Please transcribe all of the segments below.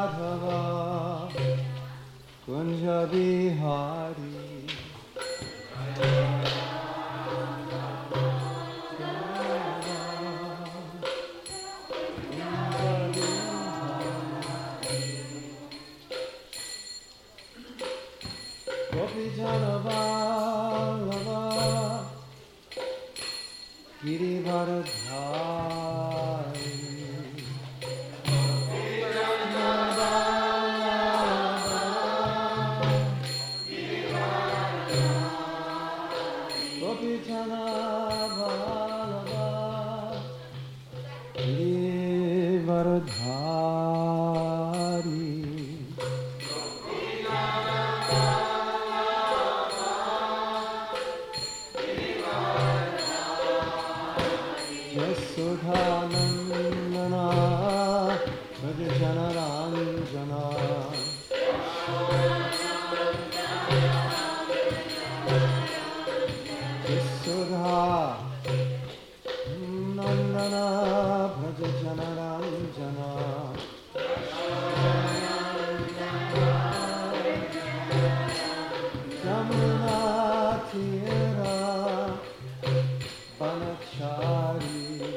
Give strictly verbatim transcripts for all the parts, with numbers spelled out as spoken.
Kunja Bihari Gopi Jana Vallabha Girivardhari Gopi Jana Vallabha Girivardhari Yasodhanandana Vrajana Ranjana Yasodha Nandana Vrajana Ranjana Yamuna Tira Panachari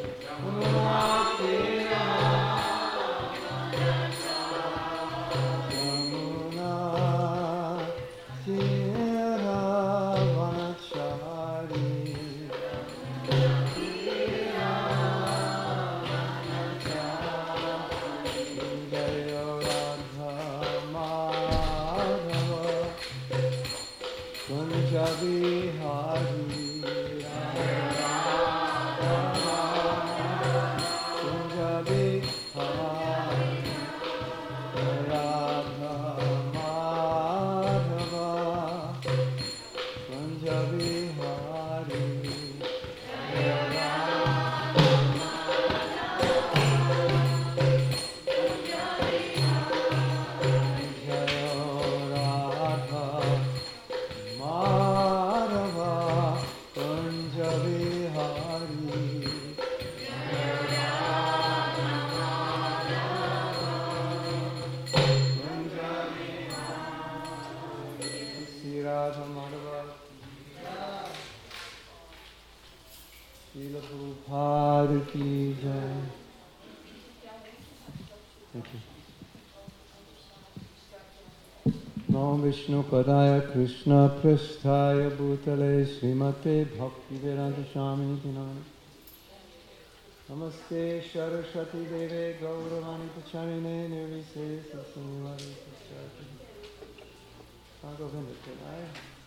Namo Vishnu Padaya Krishna Prasthaya Bhutale Srimate Bhakti Vedanta Swami Dinam Namaste Saraswati Deve Gauravani Pachamine Nirvise Sasamivadi Pachati Govinda, can I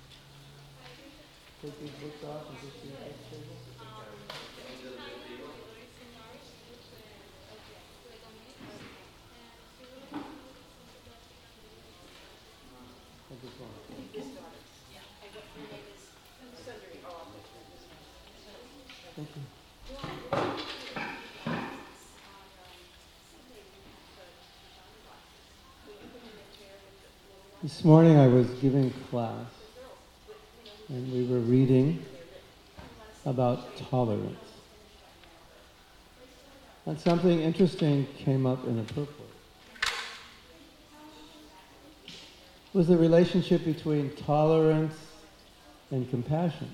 take these books off and just use this table? Thank you. This morning I was giving class and we were reading about tolerance. And something interesting came up in the purport. It was the relationship between tolerance and compassion.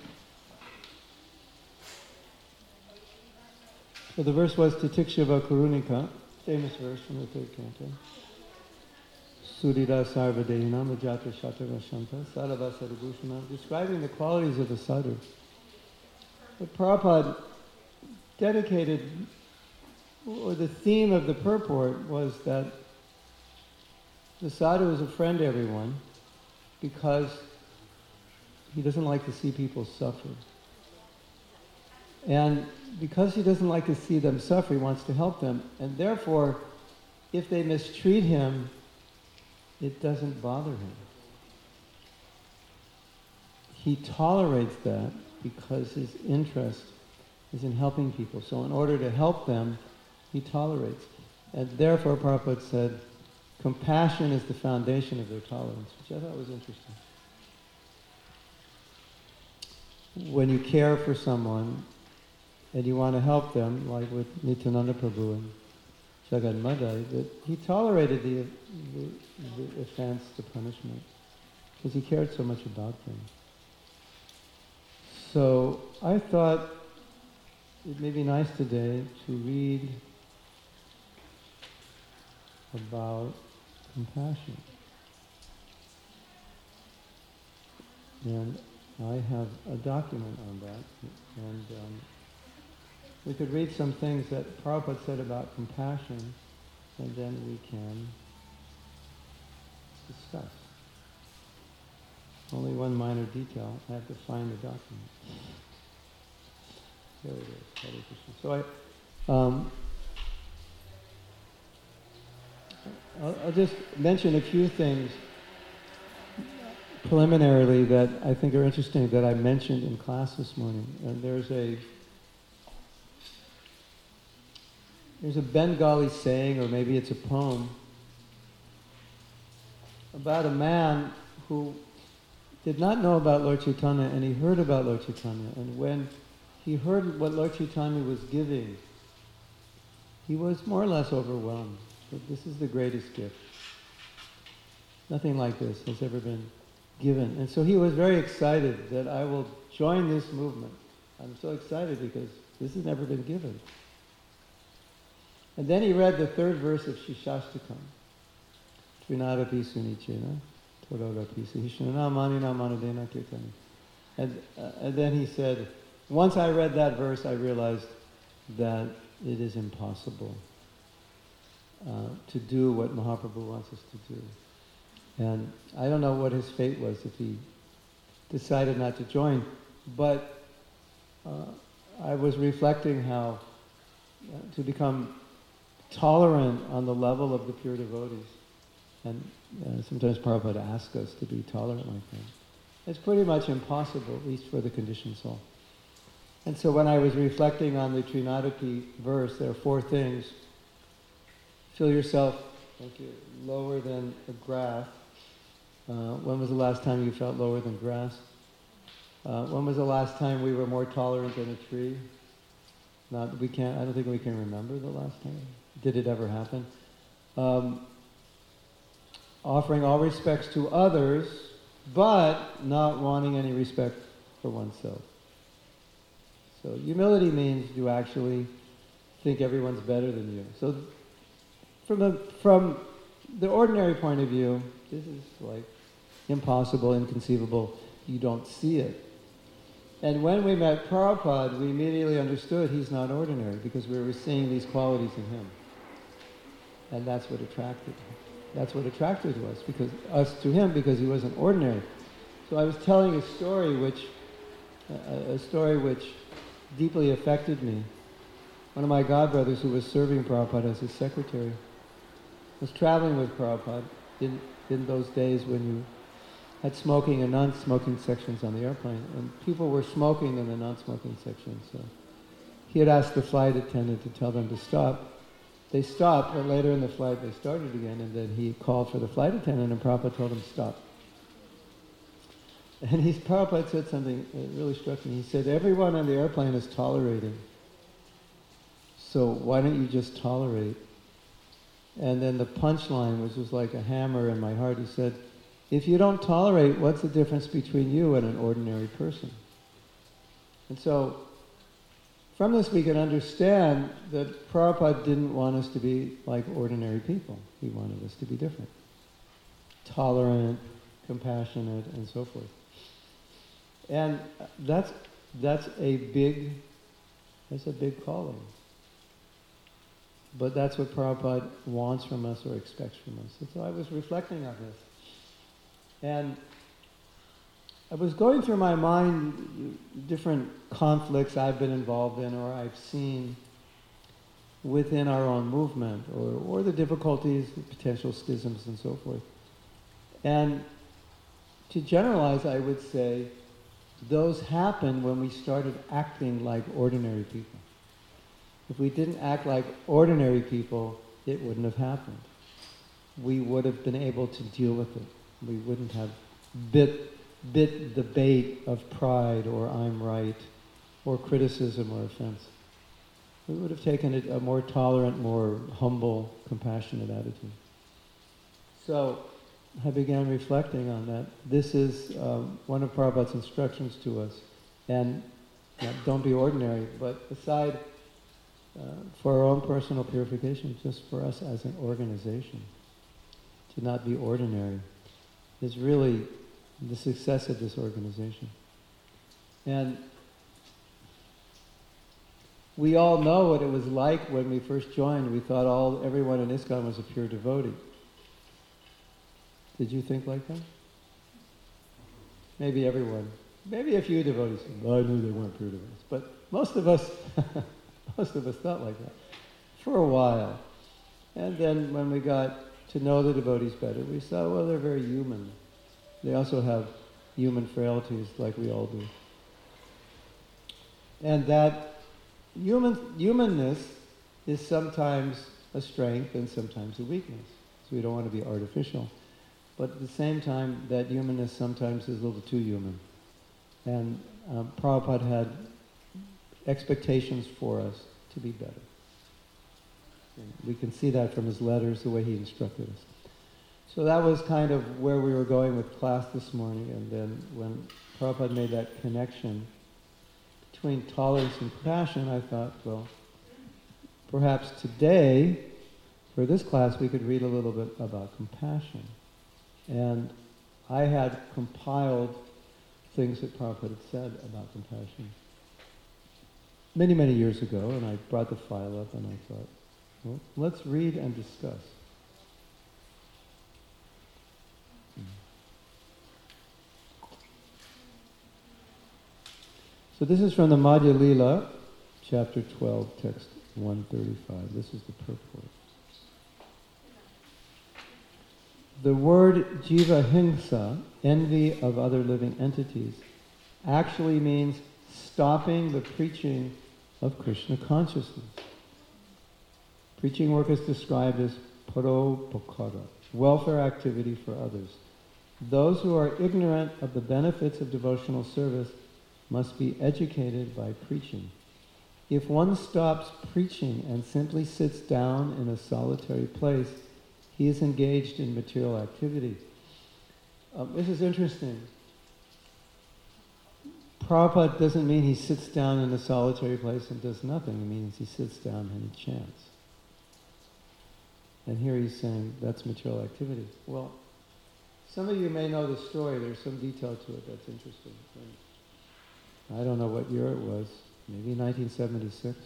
So the verse was Titikshava Karunika, famous verse from the third canto. Surira Sarvadehina Majata Shatavashanta Sadhava Sadhubhushana, describing the qualities of the sadhu. But Prabhupada dedicated, or the theme of the purport was that the sadhu is a friend to everyone because he doesn't like to see people suffer. And because he doesn't like to see them suffer, he wants to help them. And therefore, if they mistreat him, it doesn't bother him. He tolerates that because his interest is in helping people. So in order to help them, he tolerates. And therefore, Prabhupada said, compassion is the foundation of their tolerance, which I thought was interesting. When you care for someone and you want to help them, like with Nityananda Prabhu and Jagannath, that he tolerated the, the, the offense, the punishment, because he cared so much about them. So I thought it may be nice today to read about compassion. And I have a document on that, and um, we could read some things that Prabhupada said about compassion, and then we can discuss. Only one minor detail, I have to find the document. There it is, Hare Krishna. So I, um, I'll, I'll just mention a few things preliminarily that I think are interesting that I mentioned in class this morning. And there's a there's a Bengali saying, or maybe it's a poem, about a man who did not know about Lord Chaitanya, and he heard about Lord Chaitanya. And when he heard what Lord Chaitanya was giving, he was more or less overwhelmed. But this is the greatest gift. Nothing like this has ever been given. And so he was very excited that I will join this movement. I'm so excited because this has never been given. And then he read the third verse of Shishashtakam. Trinadapi sunichena, torodapi sahishana manina manadena kirtani. And, uh, and then he said, once I read that verse, I realized that it is impossible uh, to do what Mahaprabhu wants us to do. And I don't know what his fate was if he decided not to join, but uh, I was reflecting how uh, to become tolerant on the level of the pure devotees, and uh, sometimes Prabhupada asks us to be tolerant like that. It's pretty much impossible, at least for the conditioned soul. And so when I was reflecting on the Trinadapi verse, there are four things. Feel yourself, thank you, lower than a grass. Uh, when was the last time you felt lower than grass? Uh, when was the last time we were more tolerant than a tree? Not, we can't, I don't think we can remember the last time. Did it ever happen? Um, offering all respects to others, but not wanting any respect for oneself. So humility means you actually think everyone's better than you. So from the, from the ordinary point of view, this is like impossible, inconceivable. You don't see it. And when we met Prabhupada, we immediately understood he's not ordinary because we were seeing these qualities in him. And that's what attracted That's what attracted us, because us to him, because he wasn't ordinary. So I was telling a story which, a, a story which deeply affected me. One of my godbrothers who was serving Prabhupada as his secretary was traveling with Prabhupada in, in those days when you had smoking and non-smoking sections on the airplane, and people were smoking in the non-smoking section. So he had asked the flight attendant to tell them to stop. They stopped, but later in the flight they started again, and then he called for the flight attendant, and Prabhupada told him stop. And he, Prabhupada said something that really struck me. He said, everyone on the airplane is tolerating, so why don't you just tolerate? And then the punchline, which was like a hammer in my heart, he said, if you don't tolerate, what's the difference between you and an ordinary person? And so, from this we can understand that Prabhupada didn't want us to be like ordinary people. He wanted us to be different. Tolerant, compassionate, and so forth. And that's that's a big that's a big calling. But that's what Prabhupada wants from us or expects from us. And so I was reflecting on this. And I was going through my mind different conflicts I've been involved in or I've seen within our own movement, or, or the difficulties, the potential schisms and so forth. And to generalize, I would say those happen when we started acting like ordinary people. If we didn't act like ordinary people, it wouldn't have happened. We would have been able to deal with it. We wouldn't have bit bit the bait of pride or I'm right or criticism or offense. we would have taken a, a more tolerant, more humble, compassionate attitude. So I began reflecting on that. This is um, one of Prabhupada's instructions to us. And you know, don't be ordinary, but aside uh, for our own personal purification, just for us as an organization, to not be ordinary, is really the success of this organization. And we all know what it was like when we first joined. We thought all everyone in ISKCON was a pure devotee. Did you think like that? Maybe everyone. Maybe a few devotees said, well, I knew they weren't pure devotees. But most of us, most of us thought like that for a while. And then when we got to know the devotees better, we saw, well, they're very human. They also have human frailties like we all do. And that human humanness is sometimes a strength and sometimes a weakness. So we don't want to be artificial. But at the same time, that humanness sometimes is a little too human. And um, Prabhupada had expectations for us to be better. And we can see that from his letters, the way he instructed us. So that was kind of where we were going with class this morning. And then when Prabhupada made that connection between tolerance and compassion, I thought, well, perhaps today, for this class, we could read a little bit about compassion. And I had compiled things that Prabhupada had said about compassion many, many years ago, and I brought the file up and I thought, well, let's read and discuss. So this is from the Madhya Lila, chapter twelve, text one thirty-five. This is the purport. The word jiva hingsa, envy of other living entities, actually means stopping the preaching of Krishna consciousness. Preaching work is described as paropakara, welfare activity for others. Those who are ignorant of the benefits of devotional service must be educated by preaching. If one stops preaching and simply sits down in a solitary place, he is engaged in material activity. Um, this is interesting. Prabhupada doesn't mean he sits down in a solitary place and does nothing. It means he sits down and he chants. And here he's saying that's material activity. Well, some of you may know the story. There's some detail to it that's interesting. I don't know what year it was. Maybe nineteen seventy-six.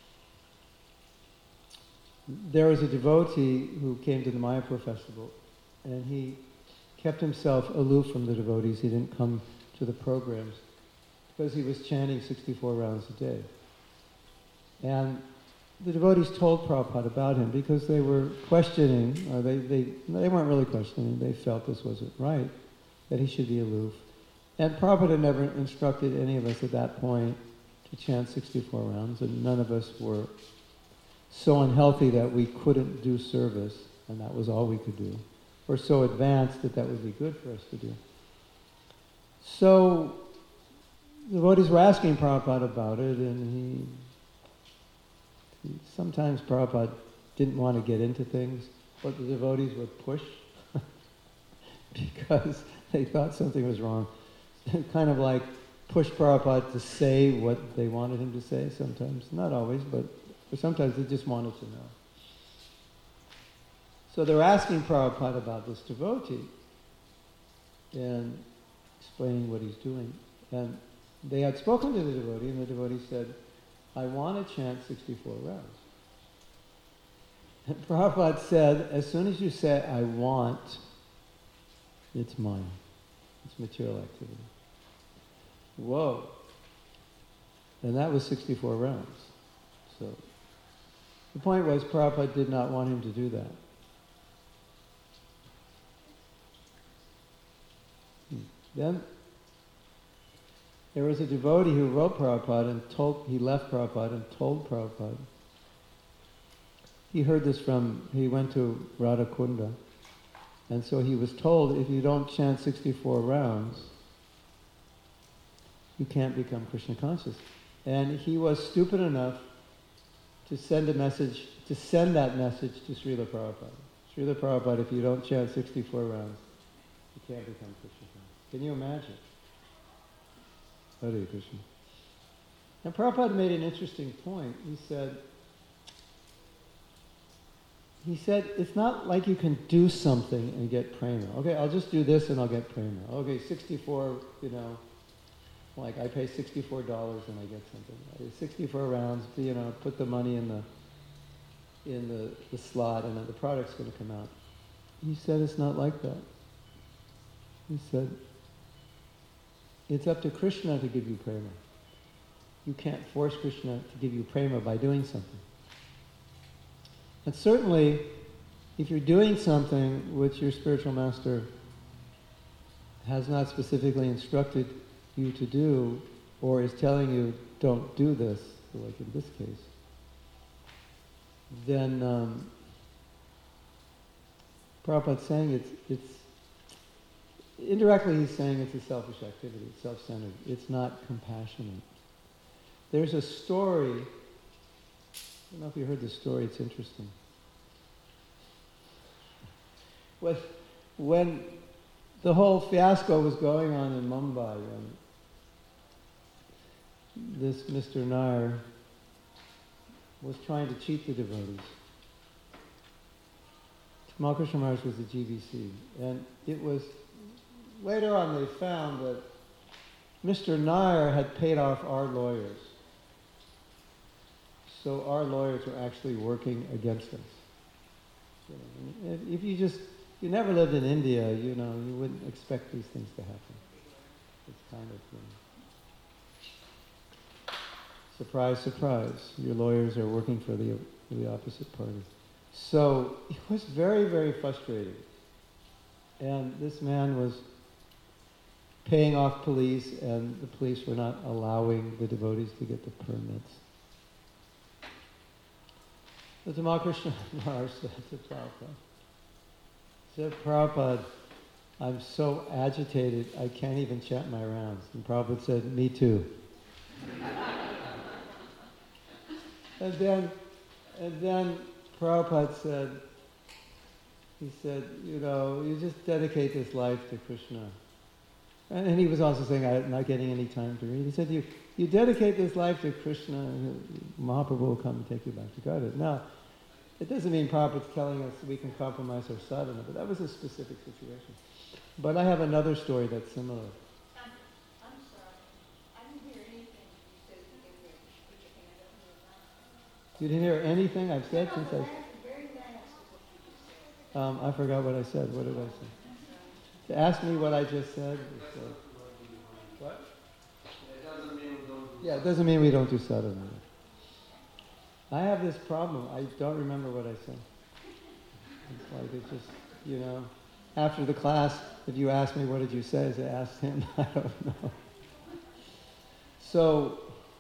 There was a devotee who came to the Mayapur festival, and he kept himself aloof from the devotees. He didn't come to the programs because he was chanting sixty-four rounds a day. And the devotees told Prabhupada about him because they were questioning, or they, they, they weren't really questioning, they felt this wasn't right, that he should be aloof. And Prabhupada never instructed any of us at that point to chant sixty-four rounds, and none of us were so unhealthy that we couldn't do service, and that was all we could do, or so advanced that that would be good for us to do. So the devotees were asking Prabhupada about it, and he, he sometimes Prabhupada didn't want to get into things, but the devotees would push because they thought something was wrong. Kind of like push Prabhupada to say what they wanted him to say sometimes. Not always, but, but sometimes they just wanted to know. So they're asking Prabhupada about this devotee and explaining what he's doing. And they had spoken to the devotee, and the devotee said, I want to chant sixty-four rounds. And Prabhupada said, as soon as you say, I want, it's mine. It's material activity. Whoa. And that was sixty-four rounds. So the point was Prabhupada did not want him to do that. Then there was a devotee who wrote Prabhupada and told, he left Prabhupada and told Prabhupada. He heard this from, he went to Radhakunda, and so he was told, if you don't chant sixty-four rounds, you can't become Krishna conscious. And he was stupid enough to send a message, to send that message to Srila Prabhupada. Srila Prabhupada, if you don't chant sixty-four rounds, you can't become Krishna conscious. Can you imagine? Hare Krishna. And Prabhupada made an interesting point. He said, he said, it's not like you can do something and get prema. Okay, I'll just do this and I'll get prema. Okay, sixty-four, you know, like I pay sixty-four dollars and I get something. sixty-four rounds, you know, put the money in the in the, the slot and then the product's going to come out. He said it's not like that. He said, it's up to Krishna to give you prema. You can't force Krishna to give you prema by doing something. And certainly, if you're doing something which your spiritual master has not specifically instructed you to do, or is telling you, don't do this, like in this case, then um, Prabhupada's saying it's, it's, indirectly he's saying it's a selfish activity, it's self-centered, it's not compassionate. There's a story, I don't know if you heard the story, it's interesting. When, when the whole fiasco was going on in Mumbai, and this Mister Nair was trying to cheat the devotees. Tamal Krishna Maharaj was the G B C, and it was, later on they found that Mister Nair had paid off our lawyers. So our lawyers were actually working against us. You know, if, if you just, you never lived in India, you know, you wouldn't expect these things to happen. It's kind of, you know, surprise, surprise. Your lawyers are working for the, for the opposite party. So it was very, very frustrating. And this man was paying off police, and the police were not allowing the devotees to get the permits. So Tamal Krishna Maharaj said to Prabhupada, said, Prabhupada, I'm so agitated, I can't even chant my rounds. And Prabhupada said, me too. and then, and then Prabhupada said, he said, you know, you just dedicate this life to Krishna. And, and he was also saying, I'm not getting any time to read. He said, you, you dedicate this life to Krishna, and Mahaprabhu will come and take you back to Godhead. Now, it doesn't mean Prabhupada's telling us we can compromise our sadhana, but that was a specific situation. But I have another story that's similar. I'm, I'm sorry. I didn't hear anything you said at the beginning. Put your hand up in your mouth. You didn't hear anything I've said no, since the I... last, the very last is what you just said. Um, I forgot what I said. What did I say? To ask me what I just said. Is, uh, what? It doesn't mean we don't do Yeah, it doesn't mean we don't do sadhana. I have this problem. I don't remember what I said. It's like it's just, you know, after the class, if you ask me what did you say, I say, ask him. I don't know. So,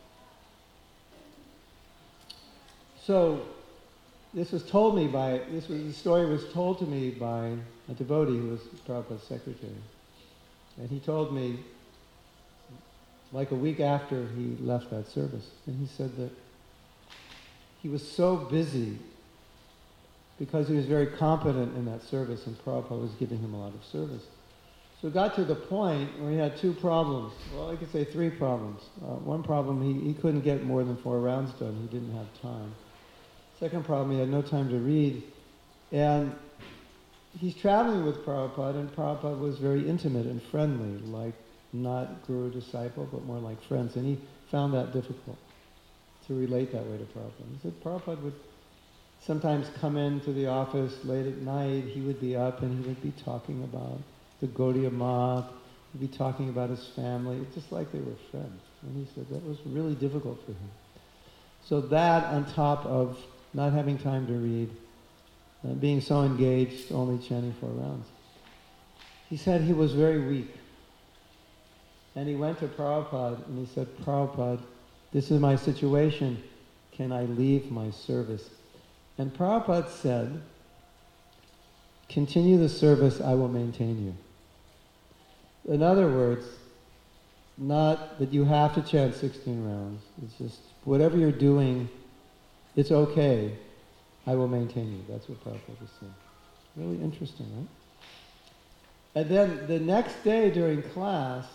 so this was told me by, this was, the story was told to me by a devotee who was Prabhupada's secretary. And he told me, like a week after he left that service, and he said that he was so busy because he was very competent in that service and Prabhupada was giving him a lot of service. So it got to the point where he had two problems. Well, I could say three problems. Uh, one problem, he, he couldn't get more than four rounds done. He didn't have time. Second problem, he had no time to read. And he's traveling with Prabhupada, and Prabhupada was very intimate and friendly, like not guru disciple, but more like friends. And he found that difficult to relate that way to Prabhupada. He said Prabhupada would sometimes come into the office late at night, he would be up and he would be talking about the Gaudiya Math, he'd be talking about his family, just like they were friends. And he said that was really difficult for him. So that on top of not having time to read, uh, being so engaged, only chanting four rounds. He said he was very weak. And he went to Prabhupada and he said, Prabhupada, this is my situation. Can I leave my service? And Prabhupada said, continue the service, I will maintain you. In other words, not that you have to chant sixteen rounds. It's just whatever you're doing, it's okay, I will maintain you. That's what Prabhupada was saying. Really interesting, right? And then the next day during class,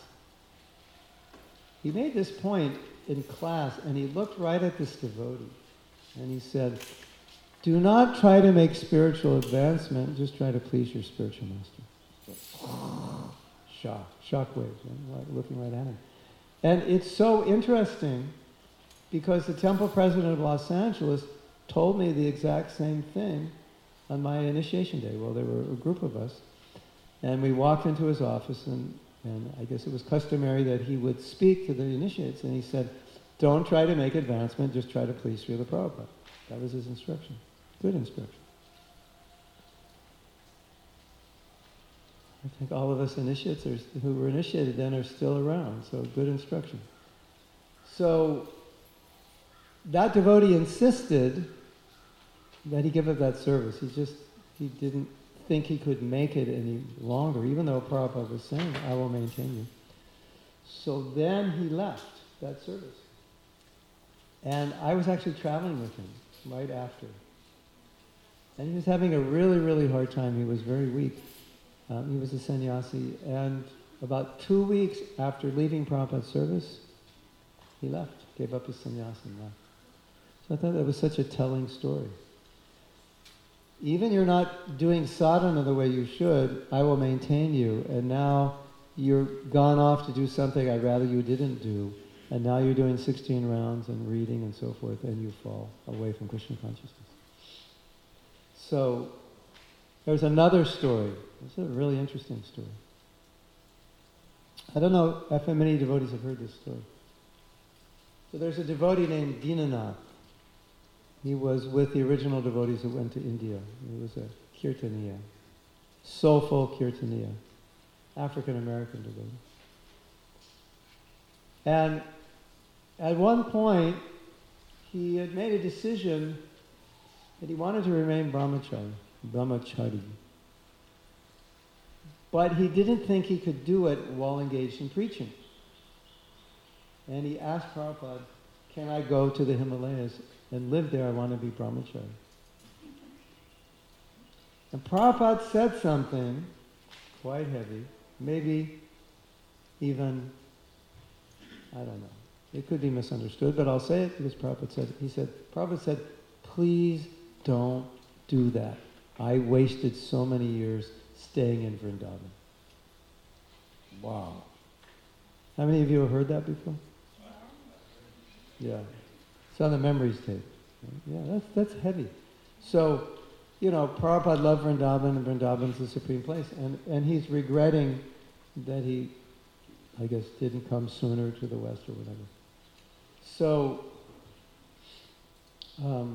he made this point in class, and he looked right at this devotee, and he said, do not try to make spiritual advancement, just try to please your spiritual master. Shock, shock waves, right? Looking right at him. And it's so interesting because the temple president of Los Angeles told me the exact same thing on my initiation day. Well, there were a group of us, and we walked into his office, and, and I guess it was customary that he would speak to the initiates, and he said, don't try to make advancement, just try to please Srila Prabhupada. That was his instruction. Good instruction. I think all of us initiates are, who were initiated then are still around, so good instruction. So that devotee insisted that he give up that service. He just, he didn't think he could make it any longer, even though Prabhupada was saying, I will maintain you. So then he left that service. And I was actually traveling with him right after. And he was having a really, really hard time. He was very weak. Um, he was a sannyasi, and about two weeks after leaving Prabhupada's service, he left, gave up his sannyasa and left. So I thought that was such a telling story. Even you're not doing sadhana the way you should, I will maintain you, and now you're gone off to do something I'd rather you didn't do, and now you're doing sixteen rounds and reading and so forth, and you fall away from Krishna consciousness. So, there's another story. This is a really interesting story. I don't know if many devotees have heard this story. So there's a devotee named Dinanath. He was with the original devotees who went to India. He was a Kirtaniya, soulful Kirtaniya, African-American devotee. And at one point, he had made a decision that he wanted to remain brahmachari, brahmachari. But he didn't think he could do it while engaged in preaching. And he asked Prabhupada, can I go to the Himalayas and live there? I want to be brahmachari. And Prabhupada said something quite heavy, maybe even, I don't know, it could be misunderstood, but I'll say it because Prabhupada said it. He said, Prabhupada said, please don't do that. I wasted so many years staying in Vrindavan. Wow. How many of you have heard that before? Yeah. It's on the memories tape. Yeah, that's, that's heavy. So, you know, Prabhupada loved Vrindavan, and Vrindavan's the supreme place. And, and he's regretting that he, I guess, didn't come sooner to the West or whatever. So, um,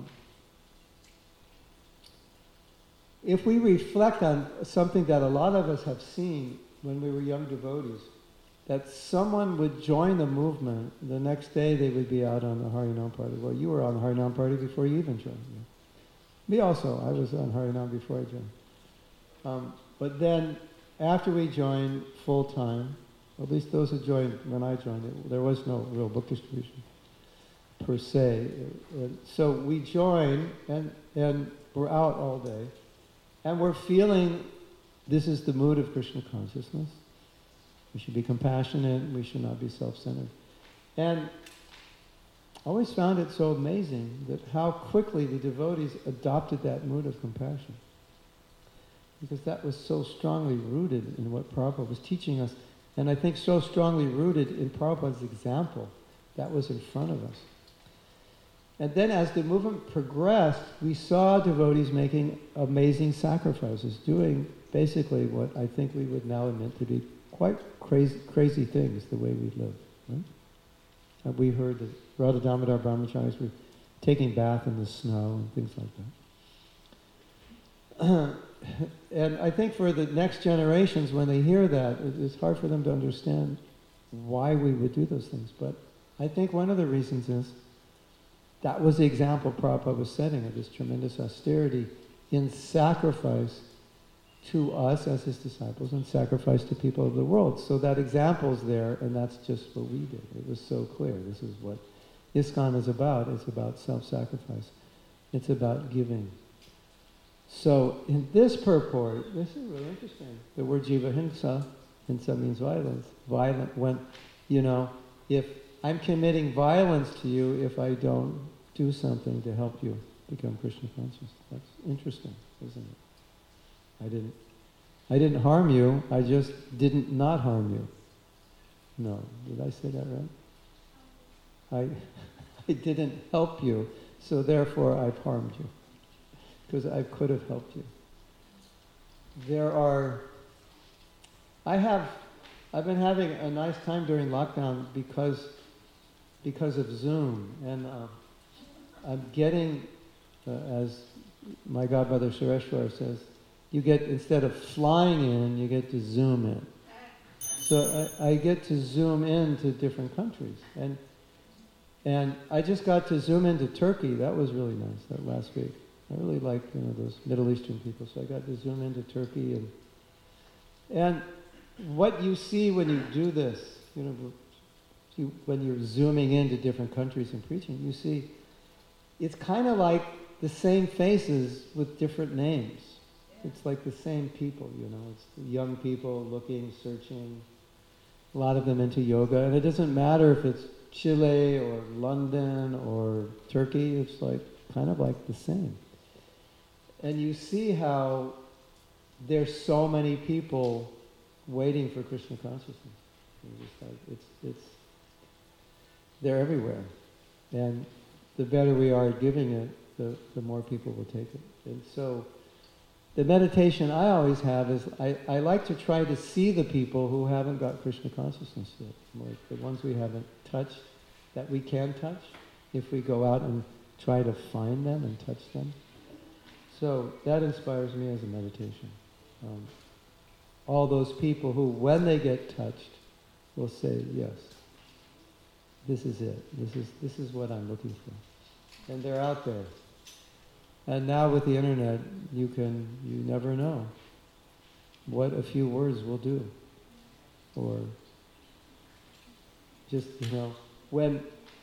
if we reflect on something that a lot of us have seen when we were young devotees, that someone would join the movement, the next day they would be out on the Harinam party. Well, you were on the Harinam party before you even joined. Me also, I was on Harinam before I joined. Um, but then, after we joined full time, at least those who joined when I joined, it, there was no real book distribution per se. And so we joined, and, and we're out all day. And we're feeling this is the mood of Krishna consciousness. We should be compassionate, we should not be self-centered. And I always found it so amazing that how quickly the devotees adopted that mood of compassion. Because that was so strongly rooted in what Prabhupada was teaching us. And I think so strongly rooted in Prabhupada's example that was in front of us. And then as the movement progressed, we saw devotees making amazing sacrifices, doing basically what I think we would now admit to be quite crazy, crazy things, the way we live. Right? And we heard that Radha Damodar Brahmacharis were taking bath in the snow and things like that. And I think for the next generations, when they hear that, it's hard for them to understand why we would do those things. But I think one of the reasons is that was the example Prabhupada was setting of this tremendous austerity in sacrifice to us as his disciples and sacrifice to people of the world. So that example's there, and that's just what we did. It was so clear. This is what ISKCON is about. It's about self-sacrifice. It's about giving. So in this purport, this is really interesting. The word jiva hinsa, hinsa means violence. Violent, when, you know, if I'm committing violence to you if I don't do something to help you become Krishna conscious. That's interesting, isn't it? I didn't, I didn't harm you, I just didn't not harm you. No, did I say that right? I, I didn't help you, so therefore I've harmed you. Because I could have helped you. There are, I have, I've been having a nice time during lockdown because, because of Zoom. And uh, I'm getting, uh, as my godmother Sureshwar says, you get, instead of flying in, you get to zoom in. So I, I get to zoom in to different countries. And, and I just got to zoom into Turkey. That was really nice, that last week. I really like, you know, those Middle Eastern people, so I got to zoom into Turkey. And and what you see when you do this, you know, you, when you're zooming into different countries and preaching, you see it's kind of like the same faces with different names. It's like the same people, you know. It's the young people looking, searching, a lot of them into yoga. And it doesn't matter if it's Chile or London or Turkey, it's like kind of like the same. And you see how there's so many people waiting for Krishna consciousness. It's, just like, it's, it's, they're everywhere. And the better we are at giving it, the, the more people will take it. And so the meditation I always have is I, I like to try to see the people who haven't got Krishna consciousness yet. Like the ones we haven't touched, that we can touch, if we go out and try to find them and touch them. So that inspires me as a meditation. Um, all those people who, when they get touched, will say, yes, this is it. This is this is what I'm looking for. And they're out there. And now with the internet, you can, you never know what a few words will do. Or just, you know, when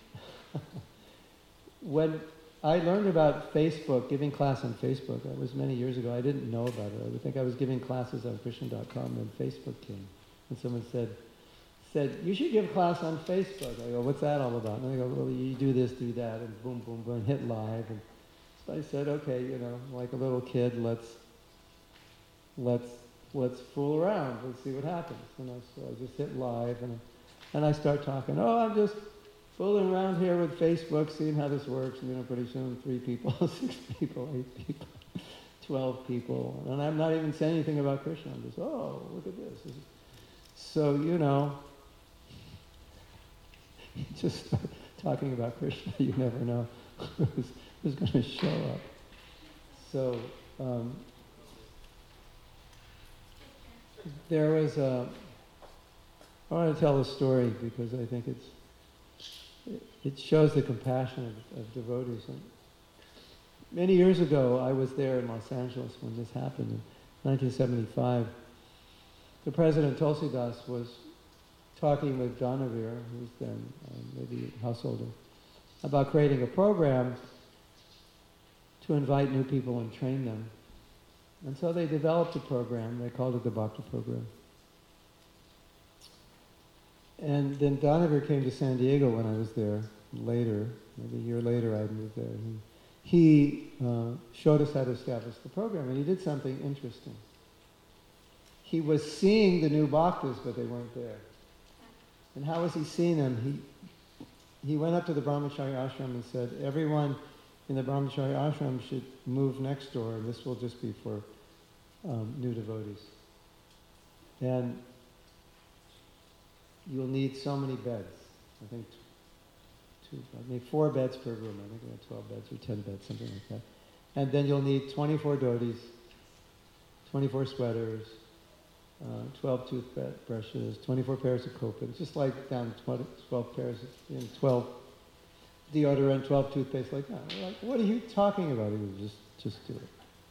when I learned about Facebook, giving class on Facebook. That was many years ago. I didn't know about it. I would think I was giving classes on Krishna dot com, and Facebook came. And someone said, said, you should give class on Facebook. I go, what's that all about? And they go, well, you do this, do that, and boom, boom, boom, hit live. And so I said, okay, you know, like a little kid, let's let's let's fool around. Let's see what happens. You know, so I just hit live, and and I start talking. Oh, I'm just fooling around here with Facebook, seeing how this works, and you know, pretty soon three people, six people, eight people, twelve people, and I'm not even saying anything about Krishna. I'm just, oh, look at this. This is... So, you know, just start talking about Krishna, you never know who's, who's going to show up. So, um, there was a, I want to tell a story because I think it's, it shows the compassion of, of devotees. And many years ago, I was there in Los Angeles when this happened in nineteen seventy-five. The President Tulsidas was talking with Donavir, who's then uh, maybe a householder, about creating a program to invite new people and train them. And so they developed a program. They called it the Bhakti program. And then Donavir came to San Diego when I was there later, maybe a year later I moved there. He, he uh, showed us how to establish the program, and he did something interesting. He was seeing the new bhaktas, but they weren't there. And how was he seeing them? He, he went up to the Brahmachari ashram and said, everyone in the Brahmachari ashram should move next door, and this will just be for um, new devotees. And you'll need so many beds. I think two, I mean four beds per room. I think we have twelve beds or ten beds, something like that. And then you'll need twenty-four dhotis, twenty-four sweaters, uh, twelve toothbrushes, twenty-four pairs of kopins, just like down twelve pairs, of, you know, twelve deodorant, twelve toothpaste, like that. We're like, what are you talking about? He was just, just do it.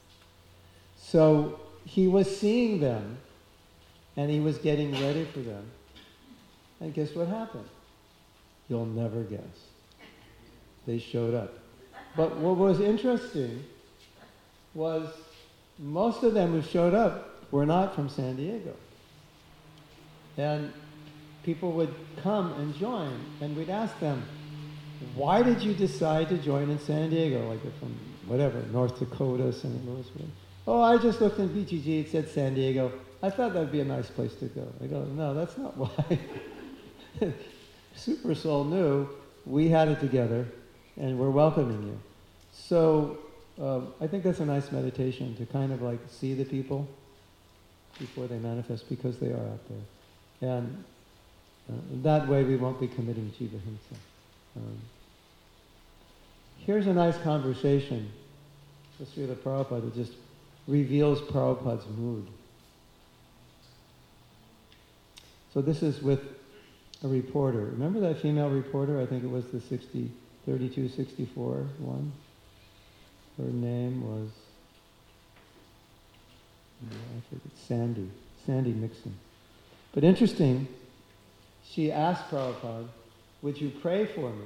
So he was seeing them, and he was getting ready for them. And guess what happened? You'll never guess. They showed up. But what was interesting was most of them who showed up were not from San Diego. And people would come and join, and we'd ask them, why did you decide to join in San Diego? Like they're from whatever, North Dakota, Saint Louis. Whatever. Oh, I just looked in B G G, it said San Diego. I thought that'd be a nice place to go. I go, no, that's not why. Super Soul knew we had it together, and we're welcoming you. So um, I think that's a nice meditation, to kind of like see the people before they manifest, because they are out there. And uh, that way we won't be committing Jiva Himsa. Um, here's a nice conversation with Srila Prabhupada that just reveals Prabhupada's mood. So this is with a reporter. Remember that female reporter? I think it was the sixty, thirty-two sixty-four one. Her name was, I forget, Sandy. Sandy Mixon. But interesting, she asked Prabhupada, would you pray for me?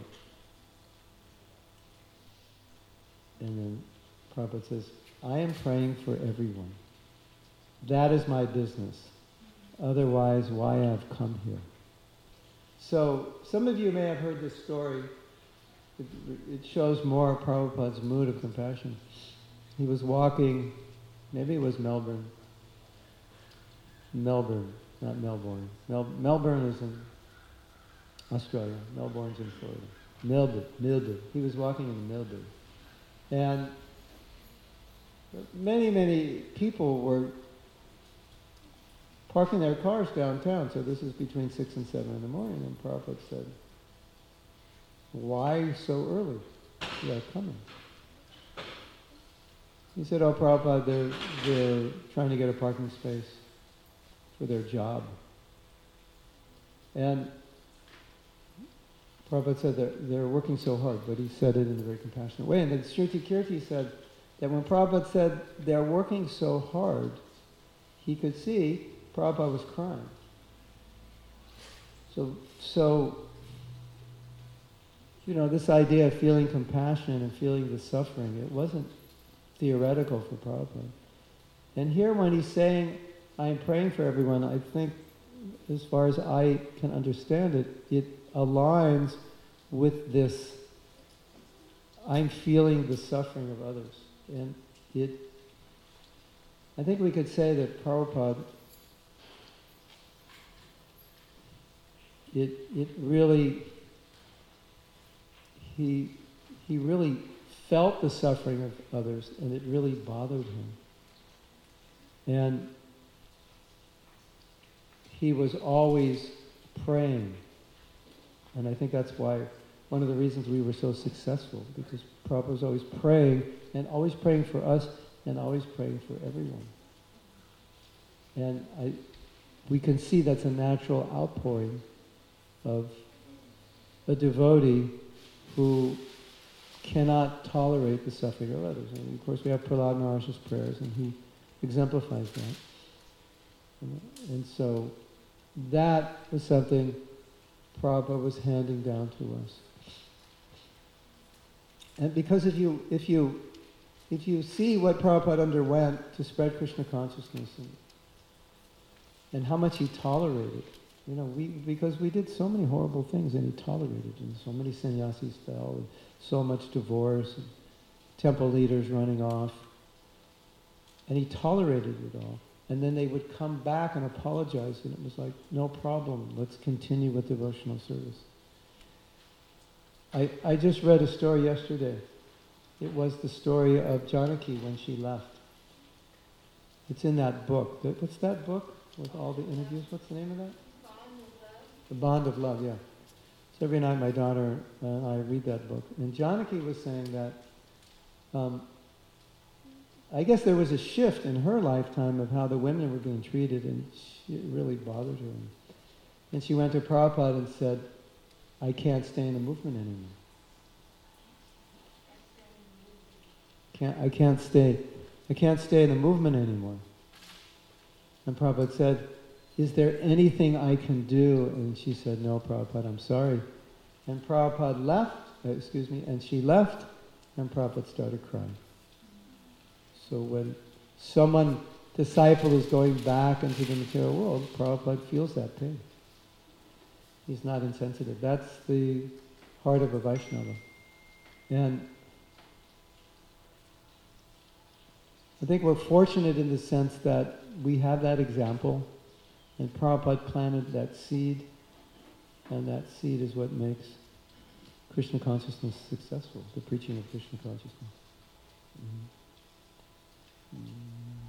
And then Prabhupada says, I am praying for everyone. That is my business. Otherwise, why I've come here? So, some of you may have heard this story. It, it shows more Prabhupada's mood of compassion. He was walking, maybe it was Melbourne. Melbourne, not Melbourne. Mel- Melbourne is in Australia. Melbourne's in Florida. Melbourne, Melbourne. He was walking in Melbourne. And many, many people were parking their cars downtown, so this is between six and seven in the morning, and Prabhupada said, why so early? You are coming. He said, oh Prabhupada, they're, they're trying to get a parking space for their job. And Prabhupada said that they're working so hard, but he said it in a very compassionate way. And then Shruti Kirti said that when Prabhupada said they're working so hard, he could see Prabhupada was crying. So, so, you know, this idea of feeling compassion and feeling the suffering, it wasn't theoretical for Prabhupada. And here when he's saying, I'm praying for everyone, I think, as far as I can understand it, it aligns with this, I'm feeling the suffering of others. And it, I think we could say that Prabhupada, it it really, he he really felt the suffering of others, and it really bothered him. And he was always praying. And I think that's why, one of the reasons we were so successful, because Prabhupada was always praying, and always praying for us, and always praying for everyone. And I, we can see that's a natural outpouring of a devotee who cannot tolerate the suffering of others. And of course we have Prahlad Maharaj's prayers, and he exemplifies that. And, and so that was something Prabhupada was handing down to us. And because if you if you if you see what Prabhupada underwent to spread Krishna consciousness, and, and how much he tolerated, you know, we because we did so many horrible things, and he tolerated, and so many sannyasis fell, and so much divorce, and temple leaders running off, and he tolerated it all. And then they would come back and apologize, and it was like, no problem, let's continue with devotional service. I, I just read a story yesterday. It was the story of Janaki when she left. It's in that book. What's that book with all the interviews? What's the name of that? Bond of Love. The Bond of Love, yeah. So every night my daughter and I read that book. And Janaki was saying that um, I guess there was a shift in her lifetime of how the women were being treated, and she, it really bothered her. And she went to Prabhupada and said, I can't stay in the movement anymore. Can't, I can't stay. I can't stay in the movement anymore. And Prabhupada said, is there anything I can do? And she said, no, Prabhupada, I'm sorry. And Prabhupada left, uh, excuse me, and she left, And Prabhupada started crying. So when someone, disciple is going back into the material world, Prabhupada feels that pain. He's not insensitive. That's the heart of a Vaishnava. And I think we're fortunate in the sense that we have that example, and Prabhupada planted that seed, and that seed is what makes Krishna consciousness successful, the preaching of Krishna consciousness. Mm-hmm. Mm-hmm.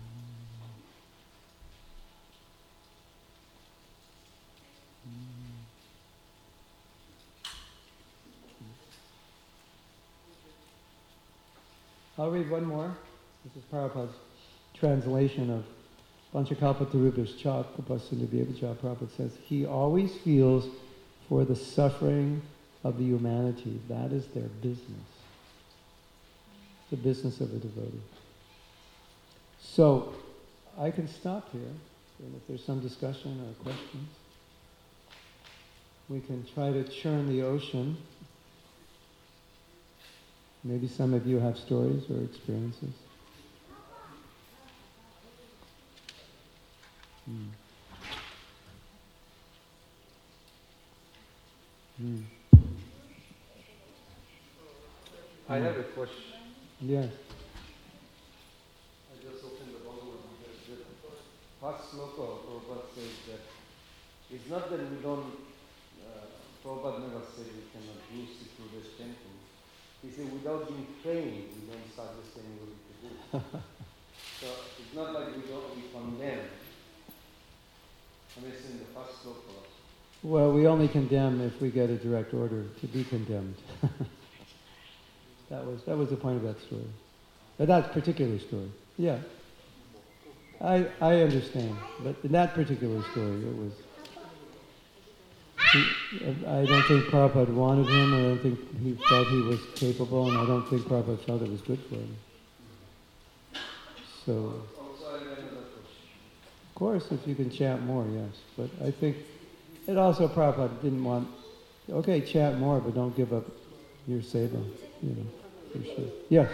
I'll read one more. This is Prabhupada's translation of Panchakalpatarupaschat Kapasundabhyapacha. Prabhupada says, he always feels for the suffering of the humanity. That is their business. The business of a devotee. So, I can stop here, and if there's some discussion or questions, we can try to churn the ocean. Maybe some of you have stories or experiences. Mm. Mm. I have a question. Yes. I just opened the Bhagavad Gita. The first sloka, Prabhupada says that it's not that we don't, uh, Prabhupada never said we cannot use it through this chanting. He said without being trained, we don't suggest anybody to do it. So it's not like we don't, we condemn. I mean, it's in the first sloka. Well, we only condemn if we get a direct order to be condemned. that was that was the point of that story. But that particular story. Yeah. I I understand. But in that particular story, it was... He, I don't think Prabhupada wanted him. I don't think he felt he was capable, and I don't think Prabhupada felt it was good for him. So... Of course, if you can chant more, yes. But I think it also Prabhupada didn't want, okay, chant more, but don't give up your seva, you know, for sure. Yes?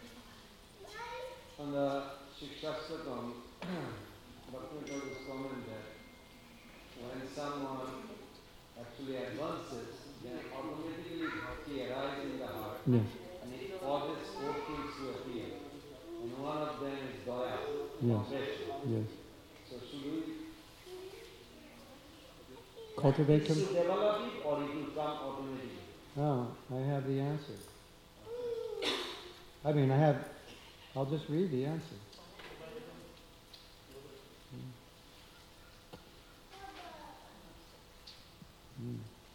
On the Shikshastakam, Bhaktivinoda was comment that when someone actually advances, then automatically bhakti arises in the heart, Yes. and it causes four things to appear. And one of them is daya, Yes. compassion. Yes. So should we Cultivate should com- develop it or it will come automatically? Oh, I have the answer. I mean, I have, I'll just read the answer. Mm.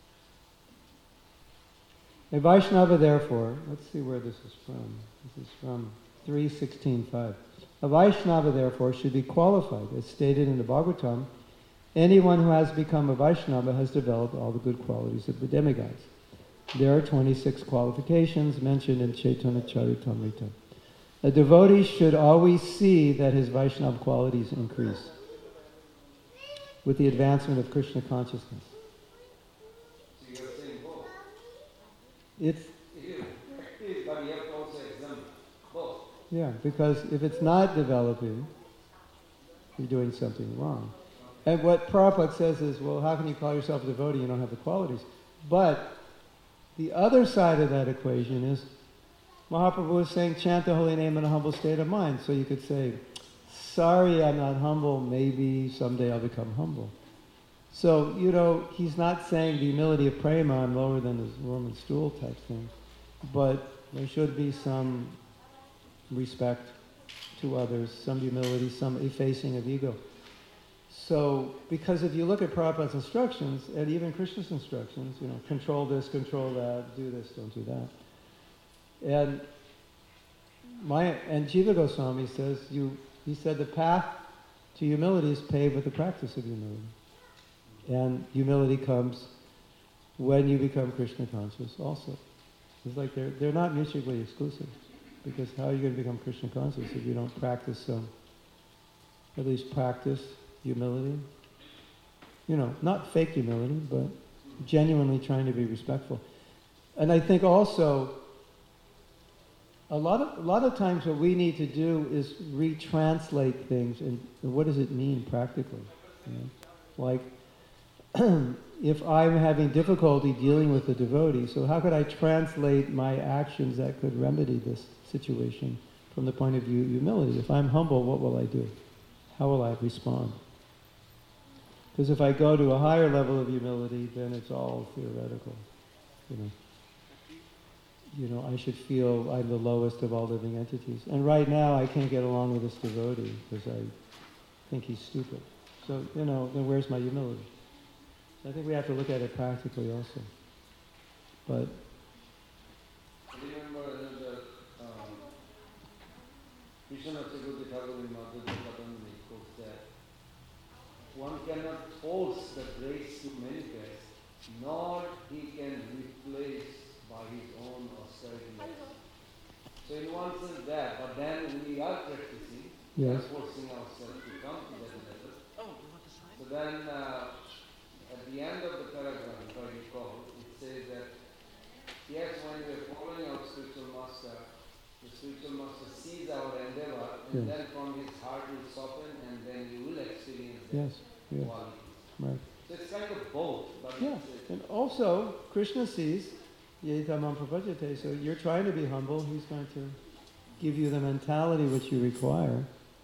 A Vaishnava, therefore, let's see where this is from. This is from three sixteen five. A Vaishnava, therefore, should be qualified. As stated in the Bhagavatam, anyone who has become a Vaishnava has developed all the good qualities of the demigods. There are twenty-six qualifications mentioned in Chaitanya Charitamrita. A devotee should always see that his Vaishnava qualities increase with the advancement of Krishna consciousness. So you are saying both. It's It is practice, but you have to also examine both. Yeah, because if it's not developing, you're doing something wrong. And what Prabhupada says is, well, how can you call yourself a devotee? You don't have the qualities. But the other side of that equation is, Mahaprabhu is saying, chant the holy name in a humble state of mind. So you could say, sorry, I'm not humble. Maybe someday I'll become humble. So, you know, he's not saying the humility of prema, I'm lower than this Roman stool type thing. But there should be some respect to others, some humility, some effacing of ego. So, because if you look at Prabhupada's instructions, and even Krishna's instructions, you know, control this, control that, do this, don't do that. And my and Jiva Goswami says, you, he said the path to humility is paved with the practice of humility. And humility comes when you become Krishna conscious also. It's like they're, they're not mutually exclusive. Because how are you going to become Krishna conscious if you don't practice some, at least practice humility? You know, not fake humility, but genuinely trying to be respectful. And I think also, a lot of a lot of times what we need to do is retranslate things, and, and what does it mean practically? You know? Like, if I'm having difficulty dealing with the devotee, so how could I translate my actions that could remedy this situation from the point of view of humility? If I'm humble, what will I do? How will I respond? Because if I go to a higher level of humility, then it's all theoretical. You know, you know, I should feel I'm the lowest of all living entities. And right now, I can't get along with this devotee because I think he's stupid. So, you know, then where's my humility? I think we have to look at it practically also. But remember another um, Vishwanath Chakravarti Thakur in Madhurya Patanjali quotes that one cannot force the grace to manifest, nor he can replace by his own austerity. So in one sense that, but then we are practicing, we yes. are forcing ourselves to come to that level. So then uh, at the end of the paragraph, if I recall, it says that yes, when we are following our spiritual master, the spiritual master sees our endeavor, and yes. then from his heart will soften, and then you will experience that yes. yes. quality. Right. So it's kind of both. But yeah. It's, and also, Krishna sees, Yetamam Prapajate, so you're trying to be humble, he's going to give you the mentality which you require.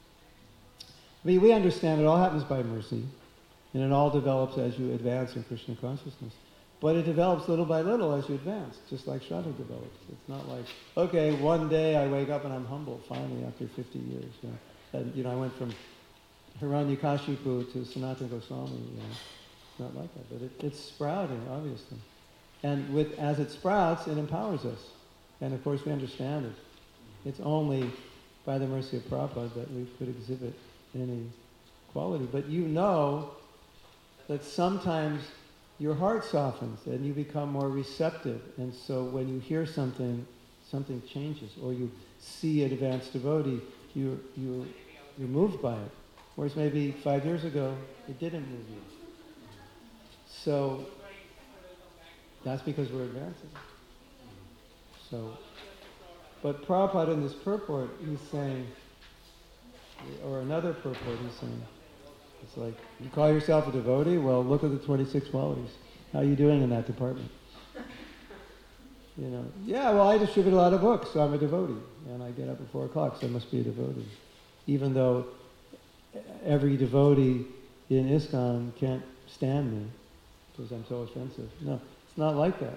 I mean, we understand it all happens by mercy, and it all develops as you advance in Krishna consciousness. But it develops little by little as you advance, just like Shraddha develops. It's not like, okay, one day I wake up and I'm humble, finally, after fifty years. You know, and, you know I went from Hiranyakashipu to Sanatana Goswami. You know. It's not like that, but it, it's sprouting, obviously. And with as it sprouts, it empowers us. And of course, we understand it. It's only by the mercy of Prabhupada that we could exhibit any quality. But you know that sometimes your heart softens and you become more receptive. And so when you hear something, something changes. Or you see an advanced devotee, you, you, you're moved by it. Whereas maybe five years ago, it didn't move you. So that's because we're advancing. So, but Prabhupada in this purport, he's saying, or another purport, he's saying, it's like, you call yourself a devotee? Well, look at the twenty-six qualities. How are you doing in that department? You know, yeah, well, I distribute a lot of books, so I'm a devotee. And I get up at four o'clock, so I must be a devotee. Even though every devotee in ISKCON can't stand me because I'm so offensive. No, it's not like that.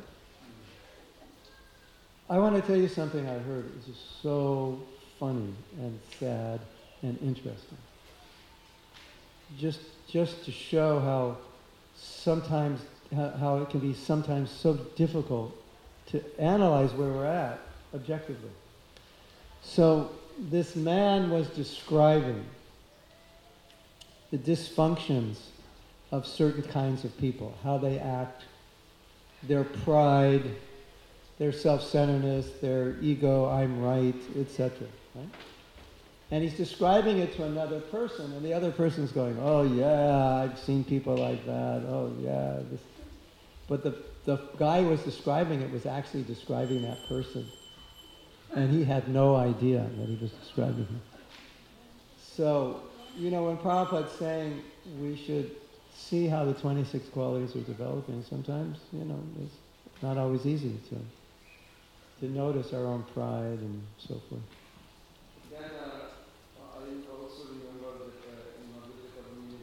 I want to tell you something I heard. It's just so funny and sad and interesting. Just, just to show how sometimes, how, how it can be sometimes so difficult to analyze where we're at objectively. So this man was describing the dysfunctions of certain kinds of people, how they act, their pride, their self-centeredness, their ego, I'm right, et cetera. Right? And he's describing it to another person, and the other person's going, oh yeah, I've seen people like that, oh yeah. This. But the, the guy who was describing it was actually describing that person. And he had no idea that he was describing him. So, you know, when Prabhupada's saying we should see how the twenty-six qualities are developing, sometimes, you know, it's not always easy to to notice our own pride and so forth. Then uh, I also remember that uh, in Madhurya Patanjali,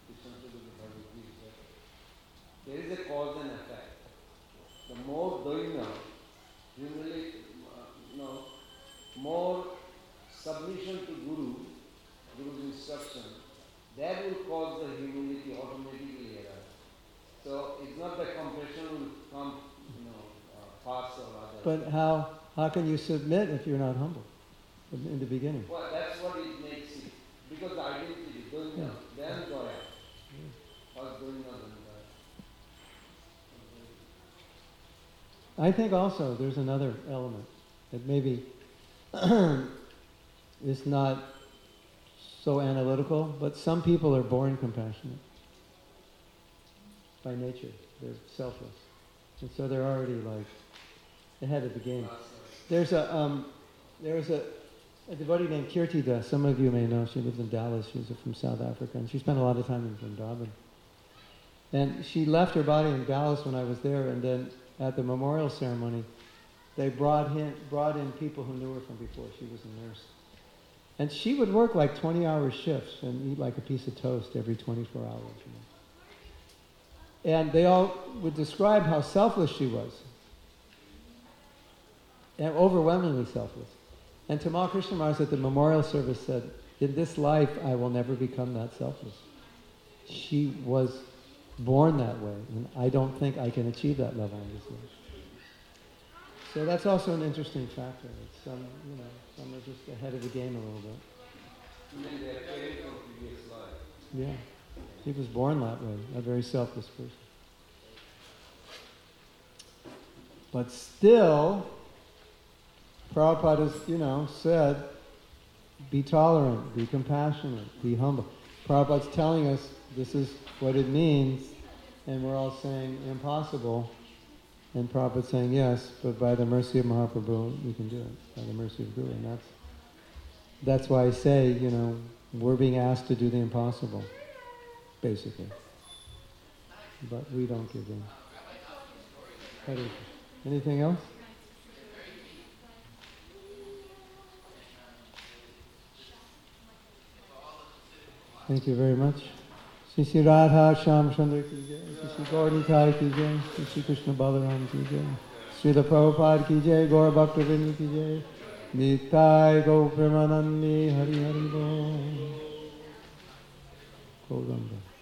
that there is a cause and effect. The more doina, humility, uh, no, more submission to Guru, Guru's instruction, that will cause the humility automatically arise. So it's not that compassion will come, you know, uh, fast or other. But how how can you submit if you're not humble in, in the beginning? Well, that's what it makes it. Because the identity, doina, Yeah. then Goya. Yeah. First doina, then I think also there's another element that maybe is not so analytical, but some people are born compassionate by nature. They're selfless. And so they're already like ahead of the game. There's a, um, there was a, a devotee named Kirtida. Some of you may know. She lives in Dallas. She's from South Africa, and she spent a lot of time in Vrindavan. And she left her body in Dallas when I was there, and then at the memorial ceremony, they brought in, brought in people who knew her from before. She was a nurse. And she would work like twenty-hour shifts and eat like a piece of toast every twenty-four hours. You know. And they all would describe how selfless she was. And overwhelmingly selfless. And Tamal Krishnamars at the memorial service said, in this life I will never become that selfless. She was born that way, and I don't think I can achieve that level in this life. So that's also an interesting factor. It's some, you know, some are just ahead of the game a little bit. And then they are carried from previous life. Yeah, she was born that way, a very selfless person. But still, Prabhupada has, you know, said, be tolerant, be compassionate, be humble. Prabhupada's telling us this is what it means, and we're all saying impossible. And Prabhupada's saying yes, but by the mercy of Mahaprabhu, we can do it, by the mercy of Guru. And that's, that's why I say, you know, we're being asked to do the impossible, basically. But we don't give in. Hare Krishna. Anything else? Thank you very much. Shri Shri Radha Shyam Chandra ki jai, Shri Shri Gaur Nitai ki jai, Shri Shri Krishna Balaram ki jai, Srila Prabhupada ki jai, Gaur Bhaktivinoda ki jai, Nitai Gaur Premanandi Hari Hari Bol. Gauranga.